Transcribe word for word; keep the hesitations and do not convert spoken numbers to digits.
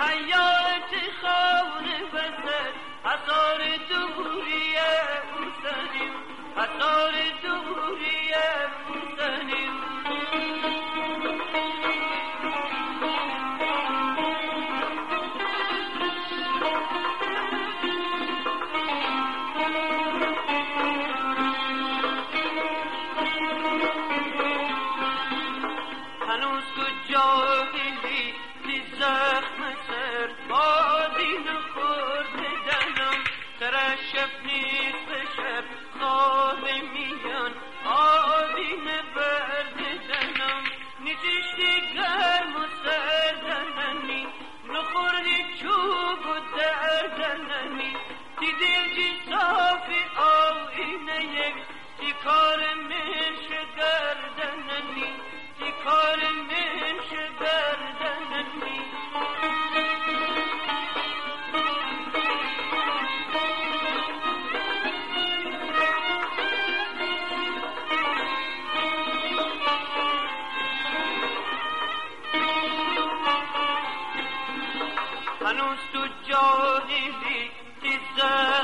حیات خانه بسر حصار دوری اوسنیم حصار دوری اوسنیم هنوز تو جاهلی بی زخم سر بادی نخورده دنم ترشف نیست به شب خواب میان آدیم برده دنم نششتی گرم و سردننی نخوردی چوب و دردننی تی دل جی صافی آینه یک تی کار منش دردننی تی کار منش دردننی هنوز تو جاهلی تی زن